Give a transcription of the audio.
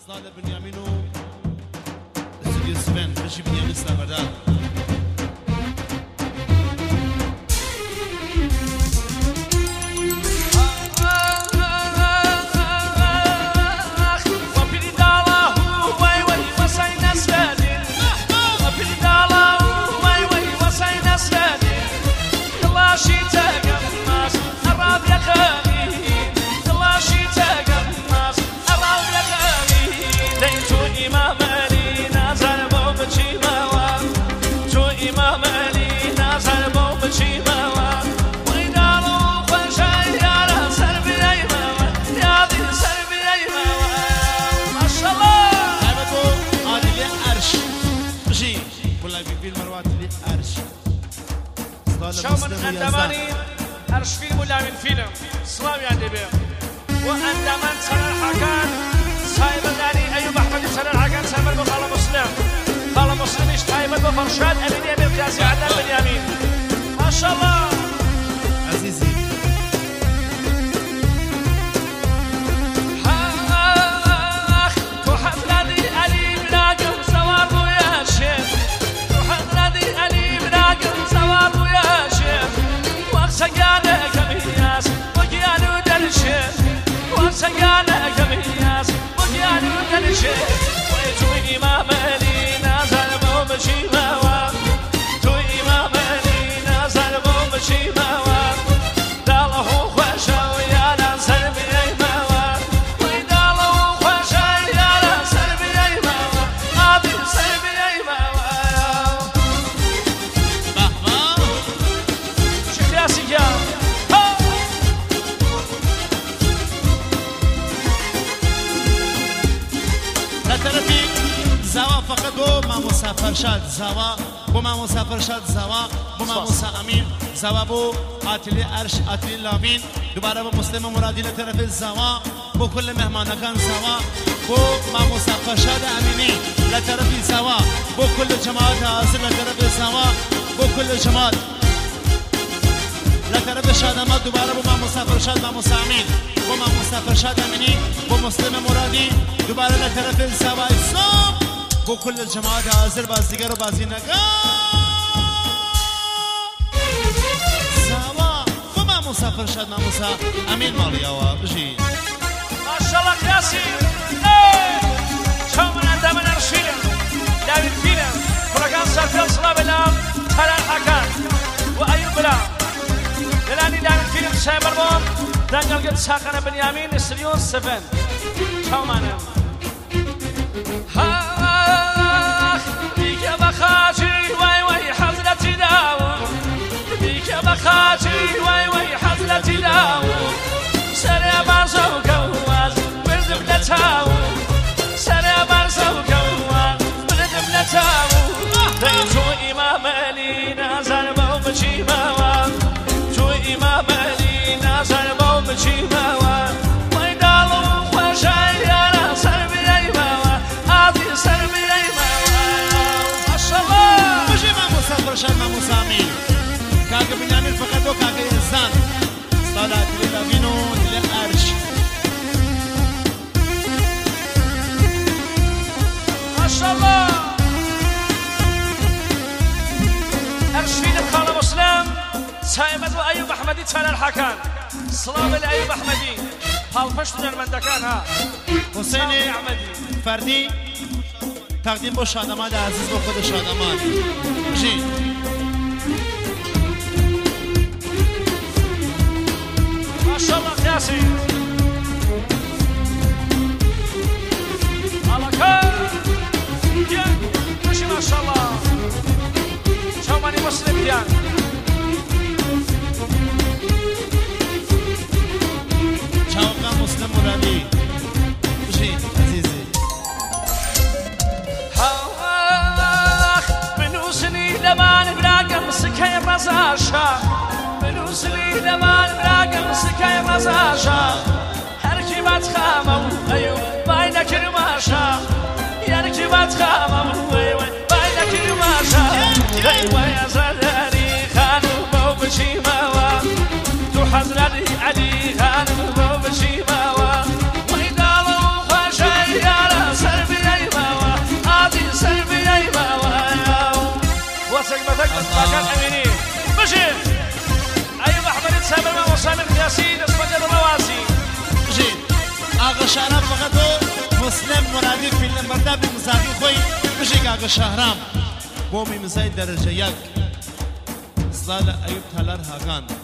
صالح بنيامين و استوديو سفن بشي بنيامين سلامرداد شومن أندماني أرش فيلم ولا من فيلم سلام يعني بيه وأندمان سنة الحكان صاحب الغني أيوب أحمد سنة الحكان صاحب البخاري مسلم قال مسلم اشتايب بفرشاد أمين يمين قاسي عدنان بنيامين ما شاء الله عزيزي فرشاد زوا بو ما فرشاد زوا بو ما امین زوا بو آتلی ارش آتلی لامین دوباره با مسلم مرادی لطرف زوا بو كل مهمانکان زوا بو ما فرشاد امینی لطرف زوا بو كل جماعت حاضر لطرف زوا بو كل جماعت لطرف شادمات دوباره بو ما فرشاد ما امین بو ما فرشاد امینی بو مسلم مرادی دوباره لطرف زوا اسلام بو كل الجماعات حاضر بازیگر و بازینگان سوا بو ما مسافر شد ما امین مالياوا بجي ما شاء الله قياسي شو من عندما نرشيلم داوود فيلم فرقان سرفيل صلاب الام تلال حكان وأيوب بلا للاني داوود فيلم سايبر بوم دنقل قد ساقنا بنيامين استريون سفن شو مانم بخاجي واي واي حضرتي داوود بيك بخاجي واي واي حضرتي داوود سريع برزو قواز بردم لتاوود سريع برزو قواز بردم لتاوود جو إمام علي نازل بو بجي مواد جو إمام علي نازل بو بجي مواد ويدالو وشاي أنا سربي أي مواد عادي سربي أي فرشاد ما مسامين كاكا بنيامين فقط و كاكا إنسان صلاة للأمينو للأرش ما شاء الله أرش فيلم خالة مسلم سايمد وأيوب أحمدي تفعل الحكان سلام الأيوب أحمدي هالفشت من المندكان ها حسيني فردي تقدیم با شادمان عزیز با خود شادمان جی ماشاءالله قياسي على كار ديان ماشي ما شاء الله شو ماني مسلم ديان شوقا مسلم مرادي جي عزيزي لمان براقم سكاي رزاشا بنوزلي لمان براقم سكاي رزاشا هركي باتخامو ايو باينا كرماشا يركي باتخامو ايو باينا كرماشا ايو يا زلالي خانو بو بشي موا تو حضرتي علي خانو بو بشي موا ويدالو خوشاي يا باكات أميني بشي أيوب أحمد سامر ما وصامر ياسين اسمه الرواسي بشي آقا شهرام فقطو مسلم مرادی فیلم برده بی مزاقی خوی بشی آقا شهرام بومی مزای درجه یک زال ایوب تالار هاگان